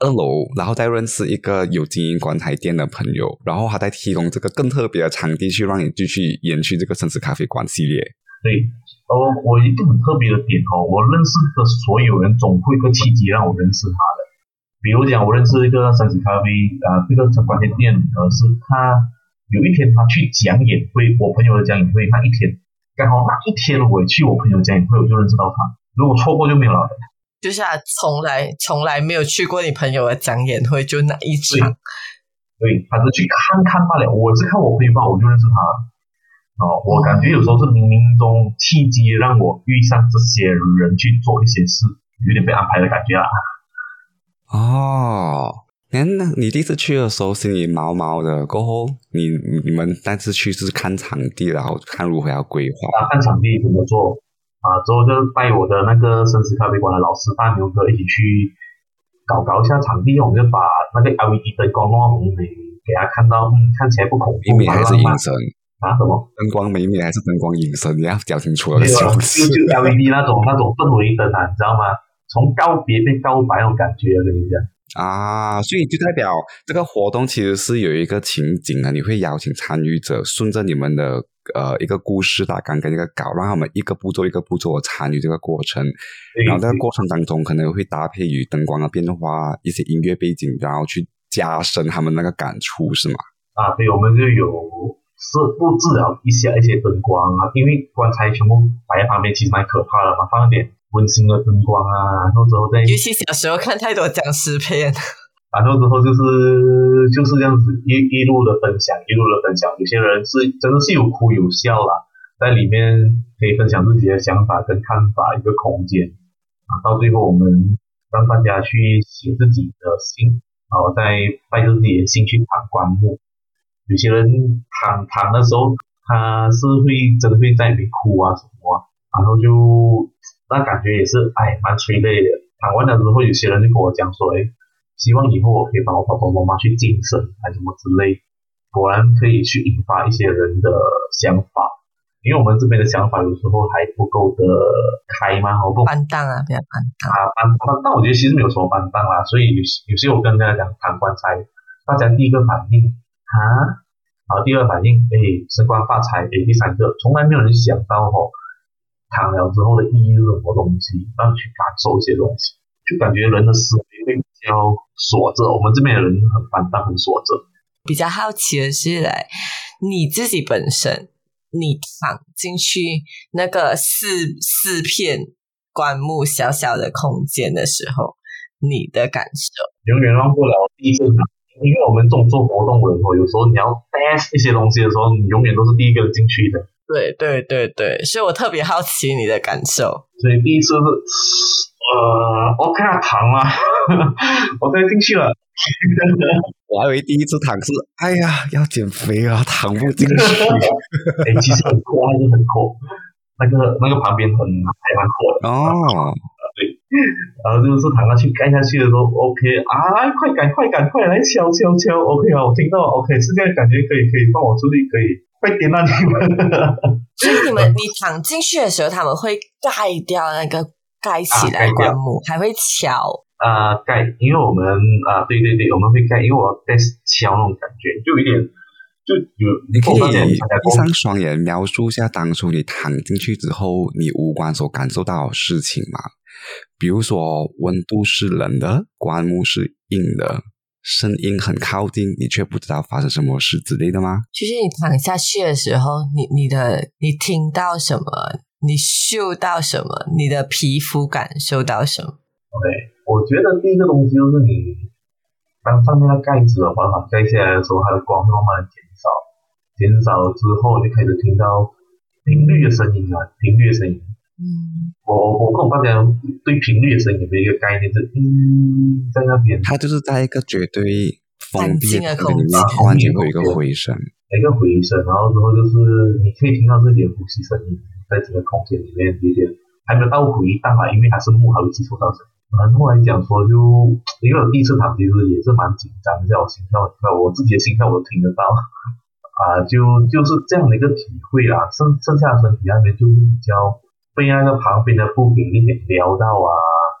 二楼，然后再认识一个有经营棺材店的朋友，然后他再提供这个更特别的场地去让你继续延续这个生死咖啡馆系列。
对，哦，我一个很特别的点哦，我认识的所有人总会有一个契机让我认识他的。比如讲，我认识一个生死咖啡啊、呃，这个棺材店，呃，是他有一天他去讲演会，我朋友的讲演会那一天，刚好那一天我去我朋友讲演会，我就认识到他。如果错过就没有了。
就是他从来从来没有去过你朋友的讲演会，就那一场。
对，对，他是去看看罢了。我是看我朋友吧，我就认识他了。哦，我感觉有时候是冥冥中契机让我遇上这些人去做一些事，有点被安排的感觉啊。
哦，那你第一次去的时候心里毛毛的，过后你你们那次去是看场地，然后看如何要规划。
啊，看场地怎么做啊，之后就带我的那个生死咖啡馆的老师大牛哥一起去搞搞一下场地，我们就把那个 L E D 灯光弄到美美，给他看到，嗯，看起来不恐怖，
美美还是阴森
啊？什么？
灯光美美还是灯光阴森？你要讲清楚了。
就就 L E D 那种那种氛围灯啊，你知道吗？从告别变告白那种感觉，我跟你讲
啊，所以就代表这个活动其实是有一个情景的，你会邀请参与者顺着你们的呃一个故事大纲跟一个稿，让他们一个步骤一个步骤的参与这个过程，然后在过程当中可能会搭配与灯光的变化、一些音乐背景，然后去加深他们那个感触，是吗？
啊，对，我们就有设布置了一下一些灯光啊，因为棺材全部摆在旁边，其实蛮可怕的嘛，放一点温馨的灯光啊，然后之后再，
尤其小时候看太多僵尸片，
然后之后就是就是这样子一一路的分享，一路的分享。有些人是真的是有哭有笑啦，在里面可以分享自己的想法跟看法，一个空间啊。到最后我们让大家去写自己的信，然后再带着自己的心去躺棺木。有些人躺躺的时候，他是会真的会在里面哭啊什么啊，然后就那感觉也是哎蛮催泪的。躺完了之后，有些人就跟我讲说，哎，希望以后我可以帮我爸爸妈妈去晋升还是什么之类，果然可以去引发一些人的想法。因为我们这边的想法有时候还不够的开嘛，我不
搬档啊，比较搬档
啊，搬搬档，我觉得其实没有什么搬档啦，所以有有些我跟大家讲躺棺材，大家第一个反应啊，然后第二反应，哎，升官发财，哎，第三个从来没有人想到哦，躺了之后的意义是什么东西，让你去感受一些东西，就感觉人的思维会比较锁着，我们这边的人很搬档，很锁着。
比较好奇的是来你自己本身。你躺进去那个四四片棺木小小的空间的时候，你的感受？
永远忘不了第一次躺，因为我们这种做活动的时候，有时候你要 test 一些东西的时候，你永远都是第一个进去的。
对对对对，所以我特别好奇你的感受。
所以第一次是呃 OK 啊，躺了OK 进去了。
我还以为第一次躺是哎呀要减肥啊，躺不进去。
哎，其实很阔，还是很阔，那个那个旁边很还蛮阔的
哦。
对，然后就是躺下去干下去的时候 ，OK 啊，快赶快赶快来敲敲敲 ，OK 啊，我听到 OK， 现在感觉可以可以放我出去，可以快点啊你们。
所以你们你躺进去的时候，他们会盖掉那个盖起来棺木，啊、还会敲。
啊、呃，盖，因为我们啊、呃，对对对，我们会盖，因为我要在敲那种感觉，就有一点，就有。
你可以闭上双眼，描述一下当初你躺进去之后，你五官所感受到的事情吗？比如说，温度是冷的，棺木是硬的，声音很靠近，你却不知道发生什么事之类的吗？
就是你躺下去的时候，你你的你听到什么？你嗅到什么？你的皮肤感受到什么
？OK。我觉得第一个东西就是你当上面的盖子缓缓盖下来的时候，它的光会慢慢的减少，减少之后就开始听到频率的声音啊，频率的声音。嗯，我我不懂大家对频率的声音有没有一个概念，就是嗯，在那边，
它就是在一个绝对封闭的空间，完全会有一个回声，
一个回声，然后之后就是你可以听到自己的呼吸声音，在这个空间里面有点还没有到回荡啊，因为它是木，还会接触到声音。然后来讲说就，因为我第一次躺其实也是蛮紧张，叫我心跳跳，我自己的心跳我都听得到，啊，就就是这样的一个体会啦。剩剩下的身体那边就比较被那个旁边的布给一点撩到啊，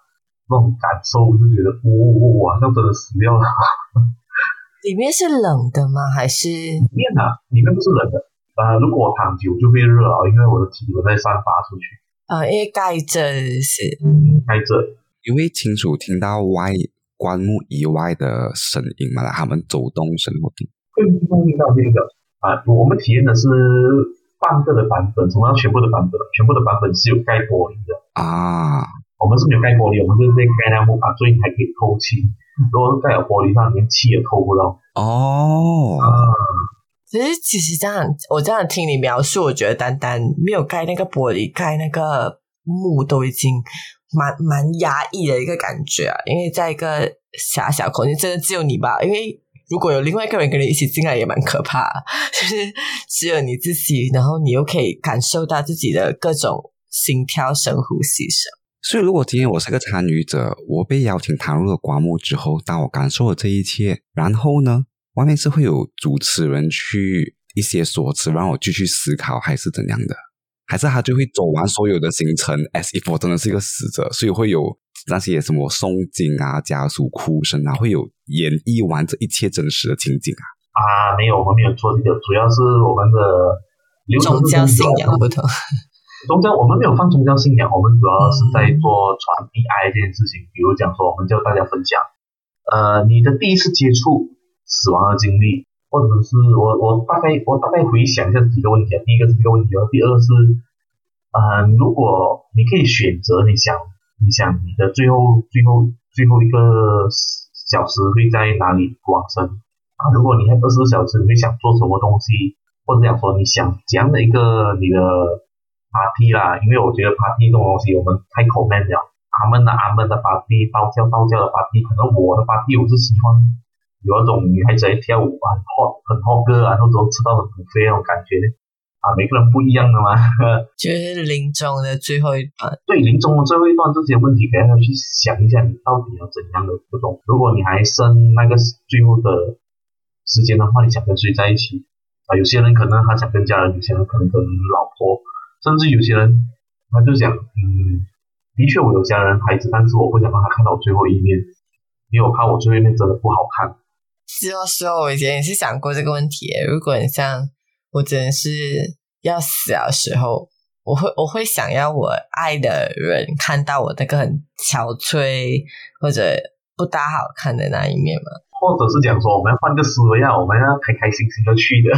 那种感受，就觉得哇，那真的死掉了。
里面是冷的吗？还是
里面啊？里面不是冷的。呃，如果我躺久就会热啊，因为我的体温在散发出去。
啊、呃，因为盖着是
盖着。
你会清楚听到外棺木以外的声音吗？他们走动声或动？
会听到听到这个啊，我们体验的是半个的版本，什么叫全部的版本？全部的版本是有盖玻璃的
啊。
我们是没有盖玻璃，我们是在盖那木板，所以还可以透气。如果盖有玻璃上，连气也透不到。
哦，
啊，
其实其实这样，我这样听你描述，我觉得单单没有盖那个玻璃，盖那个木都已经蛮蛮压抑的一个感觉啊。因为在一个狭小空间，真的只有你吧？因为如果有另外一个人跟你一起进来，也蛮可怕的，就是只有你自己，然后你又可以感受到自己的各种心跳、深呼吸声。
所以如果今天我是个参与者，我被邀请踏入了棺木之后，当我感受了这一切，然后呢，外面是会有主持人去一些说辞让我继续思考，还是怎样的？还是他就会走完所有的行程 as if 我真的是一个死者，所以会有那些什么诵经啊、家属哭声啊，会有演绎完这一切真实的情景啊？
啊，没有，我们没有做这个，主要是我们的流程
宗教信仰不同。
宗教我们没有放宗教信仰，我们主要是在做传递爱这件事情。比如讲说，我们叫大家分享，呃，你的第一次接触死亡的经历，或者是我我大概我大概回想一下几个问题啊。第一个是这个问题，第二是，呃，如果你可以选择，你想你想你的最后最后最后一个小时会在哪里往生啊？如果你还二十四小时，你会想做什么东西？或者讲说你想怎样的一个你的party 啦，因为我觉得 party 这种东西我们太 comment 了，阿门的阿门的 party， 道教道教的 party， 可能我的 party 我是喜欢有那种女孩子在跳舞啊，很 hot 很 hot 歌啊，那种吃到很 buffet 那种感觉啊，每个人不一样的嘛。
就是临终的最后一段，
对，临终的最后一段这些问题，给大家去想一下，你到底要怎样的这种，如果你还剩那个最后的时间的话，你想跟谁在一起啊？有些人可能他想跟家人，有些人可能跟老婆。甚至有些人他就讲，嗯，的确我有家人孩子，但是我不想让他看到最后一面，因为我怕我最后一面真的不好看。
是哦是哦，我以前也是想过这个问题耶。如果你像我真的是要死的时候，我会我会想要我爱的人看到我那个很憔悴或者不大好看的那一面吗？
或者是讲说我们要换个思维啊，我们要开开心心的去的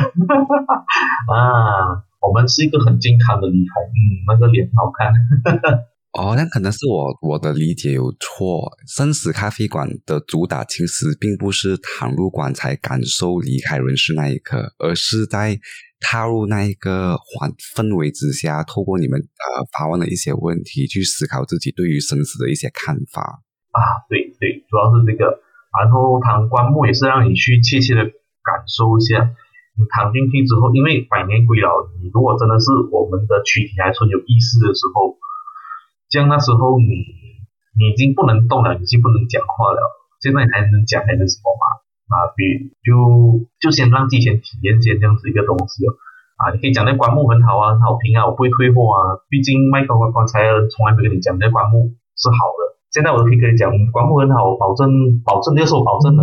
啊，我们是一个很健康的离开，嗯，那个脸好看
哦，那可能是我我的理解有错。生死咖啡馆的主打其实并不是躺入棺材感受离开人世那一刻，而是在踏入那一个环氛围之下，透过你们呃发问的一些问题去思考自己对于生死的一些看法
啊。对对，主要是这个。然后躺棺木也是让你去切切的感受一下，你躺进去之后，因为百年归老，你如果真的是我们的躯体还存有意识的时候，这样那时候你你已经不能动了，你已经不能讲话了，现在你还能讲还能什么嘛？啊，比就就先让自己先体验先这样子一个东西哦。啊，你可以讲那棺木很好啊，很好听啊，我不会退货啊，毕竟卖棺棺材的人从来没跟你讲那棺木是好的。现在我都可以跟你讲，棺木很好，我保证保证这是我保证的。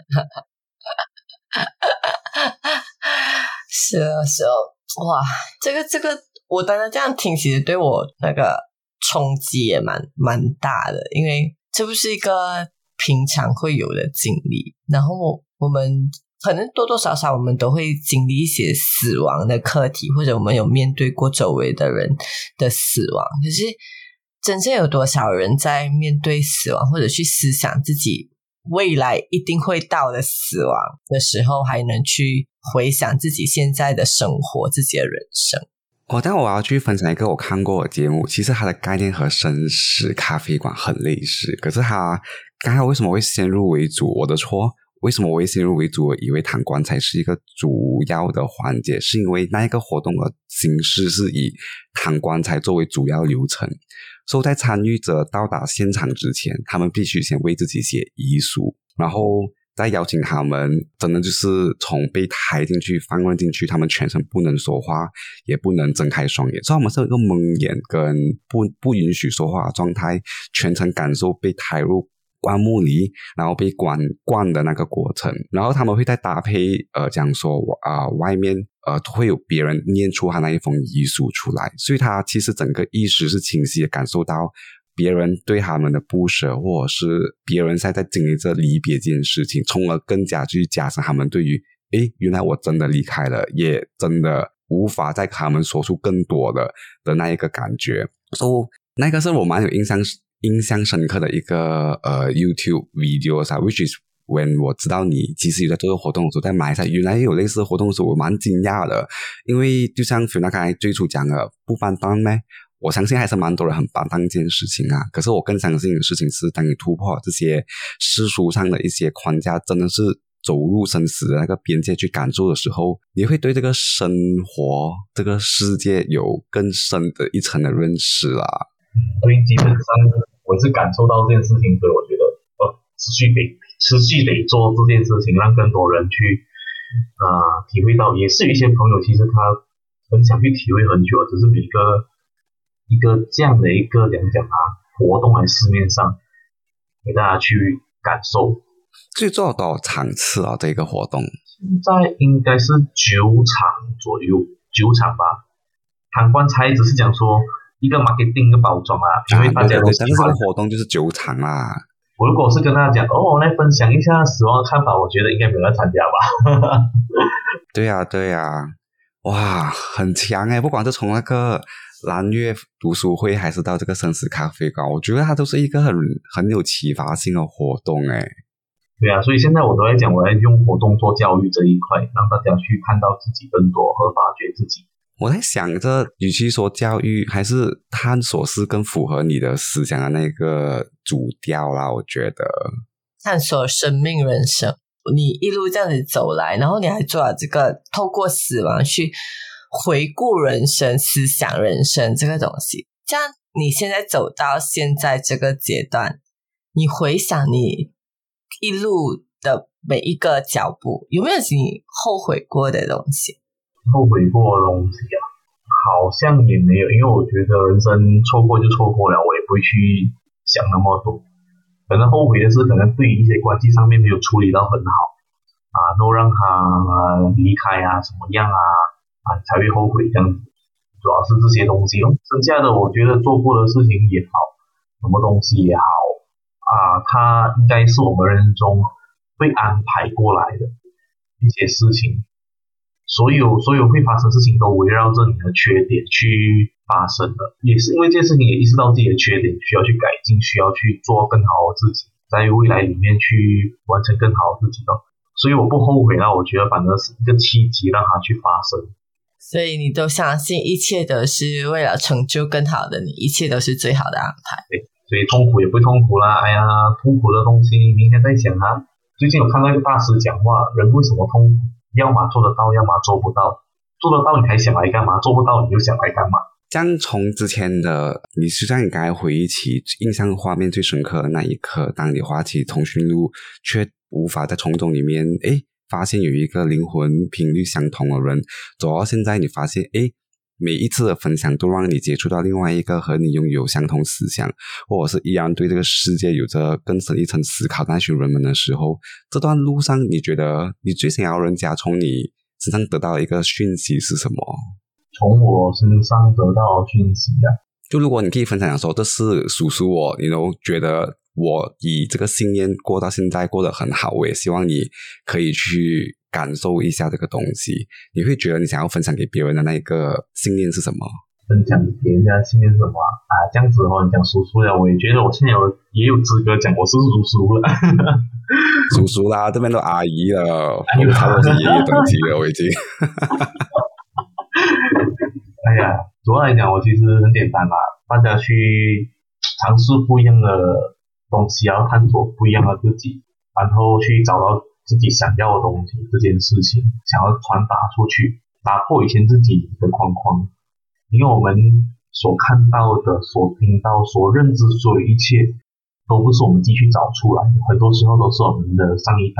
是啊是啊，哇，这个这个，我当然这样听，其实对我那个冲击也蛮蛮大的，因为这不是一个平常会有的经历，然后我我们可能多多少少我们都会经历一些死亡的课题，或者我们有面对过周围的人的死亡，可是真正有多少人在面对死亡，或者去思想自己未来一定会到的死亡的时候，还能去回想自己现在的生活，自己的人生。
哦，但我要去分享一个我看过的节目，其实它的概念和生死咖啡馆很类似，可是它刚才为什么会先入为主？我的错。为什么我会先入为主？我以为躺棺材是一个主要的环节，是因为那一个活动的形式是以躺棺材作为主要流程，所以在参与者到达现场之前，他们必须先为自己写遗书，然后再邀请他们，真的就是从被抬进去放任进去，他们全程不能说话，也不能睁开双眼，所以他们是一个蒙眼跟不不允许说话的状态，全程感受被抬入棺木里，然后被关关的那个过程。然后他们会再搭配呃讲说啊、呃、外面呃会有别人念出他那一封遗书出来，所以他其实整个意识是清晰的感受到别人对他们的不舍，或者是别人现在在经历着离别这件事情，从而更加去加深他们对于诶原来我真的离开了，也真的无法再跟他们说出更多的的那一个感觉。所以、so, 那个是我蛮有印象印象深刻的一个呃 YouTube videos 啊 which is when 我知道你其实有在做这个活动的时候，在马来西亚原来有类似的活动的时候，我蛮惊讶的，因为就像 Fiona 刚才最初讲的不搬单咩，我相信还是蛮多人很担当这件事情啊，可是我更相信的事情是，当你突破这些世俗上的一些框架，真的是走入生死的那个边界去感受的时候，你会对这个生活这个世界有更深的一层的认识啦。
所以基本上我是感受到这件事情，所以我觉得呃持续得持续得做这件事情，让更多人去呃体会到。也是有一些朋友其实他很想去体会很久，只是比一个一个这样的一个怎样讲啊活动来市面上给大家去感受。
最做了多少场次啊？这个活动
现在应该是九场左右，九场吧。旁观才只是讲说一个 marketing 的包装啊，因为大家都喜欢。
但是这个活动就是九场啦。
我如果是跟大家讲哦，我来分享一下死亡的看法，我觉得应该没有人参加吧。
对呀、啊、对呀、啊，哇，很强诶，不管是从那个蓝月读书会还是到这个生死咖啡馆，我觉得它都是一个很很有启发性的活动诶。
对啊，所以现在我都在讲，我在用活动做教育这一块，让大家去看到自己更多和发掘自己。
我在想着，与其说教育，还是探索是更符合你的思想的那个主调啦。我觉得
探索生命人生，你一路这样子走来，然后你还做了这个透过死亡去回顾人生、思想人生这个东西。这样你现在走到现在这个阶段，你回想你一路的每一个脚步，有没有你后悔过的东西？
后悔过的东西啊，好像也没有，因为我觉得人生错过就错过了，我也不会去想那么多。可能后悔的是，可能对于一些关系上面没有处理到很好啊，都让他、呃、离开啊，什么样啊啊才会后悔这样子。主要是这些东西咯，剩下的我觉得做过的事情也好，什么东西也好啊，它应该是我们人生中被安排过来的一些事情。所有所有会发生事情都围绕着你的缺点去发生的，也是因为这件事情也意识到自己的缺点，需要去改进，需要去做更好的自己，在未来里面去完成更好的自己的。所以我不后悔啦，我觉得反正是一个契机让它去发生。
所以你都相信一切都是为了成就更好的你，一切都是最好的安排。
对，所以痛苦也不会痛苦啦，哎呀，痛苦的东西明天再想啊。最近有看到一个大师讲话，人为什么痛苦？要么做得到，要么做不到。做得到你还想来干嘛？做不到你又想来干嘛？
这样从之前的你，就像你刚才回忆起印象画面最深刻的那一刻，当你滑起通讯录，却无法在从中里面诶发现有一个灵魂频率相同的人，走到现在你发现诶每一次的分享都让你接触到另外一个和你拥有相同思想，或者是依然对这个世界有着更深一层思考的那群人们的时候，这段路上你觉得你最想要人家从你身上得到的一个讯息是什么？
从我身上得到的讯息啊，
就如果你可以分享的时候，这是叔叔我你都觉得我以这个信念过到现在过得很好，我也希望你可以去感受一下这个东西。你会觉得你想要分享给别人的那个信念是什么？
分享给人家的信念是什么啊？啊这样子的话，你讲叔叔了，我也觉得我现在有也有资格讲我是叔叔了。
叔叔啦，这边都阿姨了，我差不多是爷爷等级了，我已经。
哎呀，主要来讲，我其实很简单啦，大家去尝试不一样的东西，要探索不一样的自己，然后去找到自己想要的东西，这件事情想要传达出去，打破以前自己的框框。因为我们所看到的、所听到、所认知所有一切，都不是我们自己去找出来的，很多时候都是我们的上一代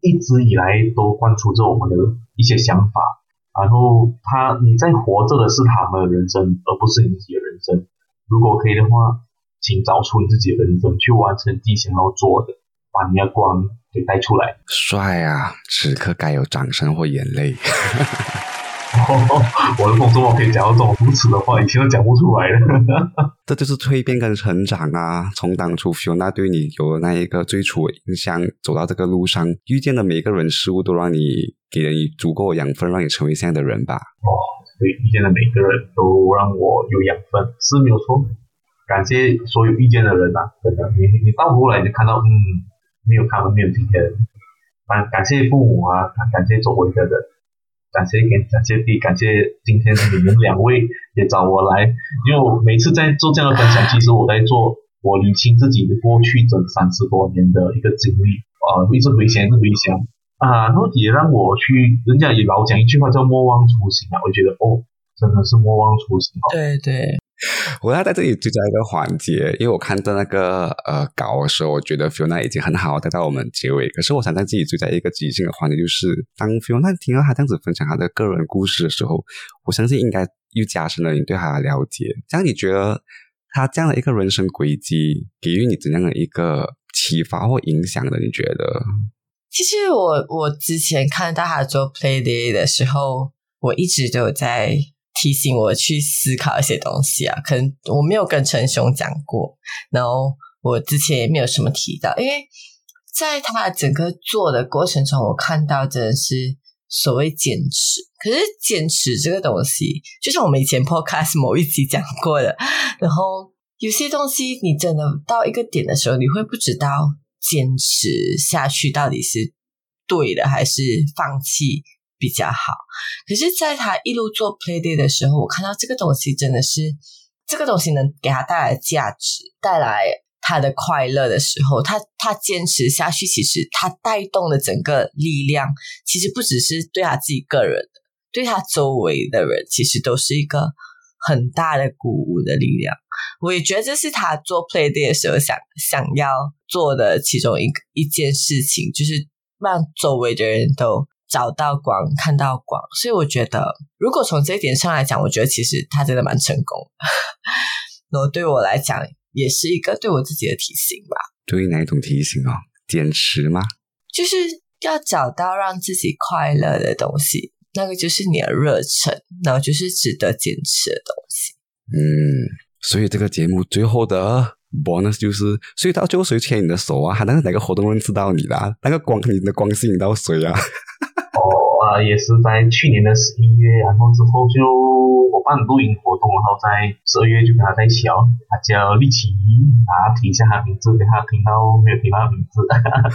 一直以来都关注着我们的一些想法，然后他你在活着的是他们的人生，而不是你自己的人生。如果可以的话，请找出你自己的人生，去完成自己想要做的，把你的光给带出来。
帅啊！此刻该有掌声或眼泪。
哦、我的工作可以讲到这种如此的话，以前都讲不出来的。
这就是蜕变跟成长啊！从当初 Fiona 对你有那一个最初的印象，走到这个路上，遇见的每一个人事物都让你给人足够的养分，让你成为现在的人吧。
哦，对，遇见的每个人都让我有养分，是没有错。感谢所有遇见的人啊，真的，你你倒过来你就看到，嗯，没有他们没有今天。感感谢父母啊，感谢周围的人。感谢感谢弟，感谢今天你们两位也找我来，因为我每次在做这样的分享，其实我在做我理清自己的过去整三十多年的一个经历啊、呃，一直回想，一直回想啊，然后也让我去，人家也老讲一句话叫莫忘初心啊，我觉得哦，真的是莫忘初心、哦。
对对。
我要在这里追加一个环节，因为我看到那个呃稿的时候，我觉得 Fiona 已经很好带到我们结尾。可是我想在自己追加一个即兴的环节，就是当 Fiona 听到他这样子分享他的个人故事的时候，我相信应该又加深了你对他的了解。这样你觉得他这样的一个人生轨迹，给予你怎样的一个启发或影响的？你觉得？
其实我我之前看到他做 Play Day 的时候，我一直都有在提醒我去思考一些东西啊，可能我没有跟陈雄讲过，然后我之前也没有什么提到，因为在他整个做的过程中，我看到真的是所谓坚持。可是坚持这个东西，就像我们以前 podcast 某一集讲过的，然后有些东西你真的到一个点的时候，你会不知道坚持下去到底是对的还是放弃比较好。可是在他一路做 Play Day 的时候，我看到这个东西真的是这个东西能给他带来价值，带来他的快乐的时候，他他坚持下去，其实他带动的整个力量其实不只是对他自己个人的，对他周围的人其实都是一个很大的鼓舞的力量。我也觉得这是他做 Play Day 的时候想想要做的其中一个一件事情，就是让周围的人都找到光，看到光。所以我觉得如果从这一点上来讲，我觉得其实他真的蛮成功的然后对我来讲也是一个对我自己的提醒吧。
对于哪一种提醒哦？坚持吗？
就是要找到让自己快乐的东西，那个就是你的热忱，然后就是值得坚持的东西。
嗯，所以这个节目最后的 bonus 就是，所以到最后谁牵你的手啊？还那是哪个活动认识到你的、啊？那个光你的光吸引到谁啊？
哦啊、呃，也是在去年的十一月，然后之后就我办录音活动，然后在十二月就跟他在一起哦。他叫立奇，啊，提一下他的名字，给他听到没有听到他名字？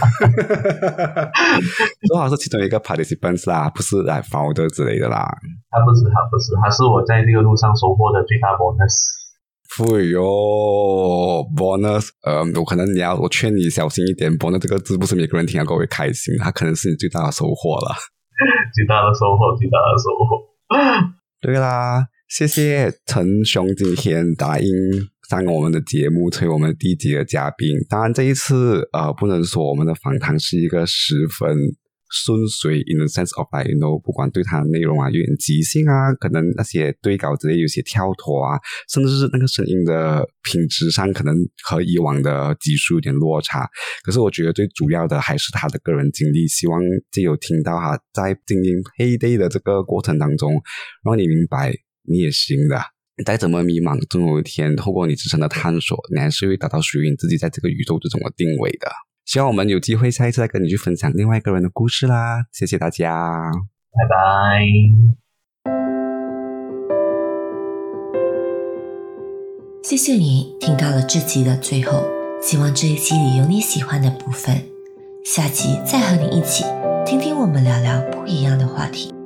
说好是其中一个 participants 啦，不是来 founder 之类的啦。
他不是，他不是，他是我在这个路上收获的最大 bonus。
对哟 ，bonus， 呃，我可能你要我劝你小心一点 ，bonus 这个字不是每个人听了都会开心，它可能是你最大的收获了。
最大的收获，最大的收获。
对啦，谢谢陈雄今天答应上我们的节目，成为我们第一集的嘉宾。当然这一次呃，不能说我们的访谈是一个十分顺遂 in the sense of like, you know, 不管对它的内容啊有点即兴啊，可能那些对稿之类有些跳脱啊，甚至是那个声音的品质上可能和以往的集数有点落差。可是我觉得最主要的还是他的个人经历，希望藉由听到他在经营 Payday 的这个过程当中，让你明白你也行的。你再怎么迷茫，总有一天透过你自身的探索，你还是会找到属于你自己在这个宇宙之中的定位的。希望我们有机会下一次再跟你去分享另外一个人的故事啦，谢谢大家，
拜拜。
谢谢你听到了这集的最后，希望这一集里有你喜欢的部分，下集再和你一起听听我们聊聊不一样的话题。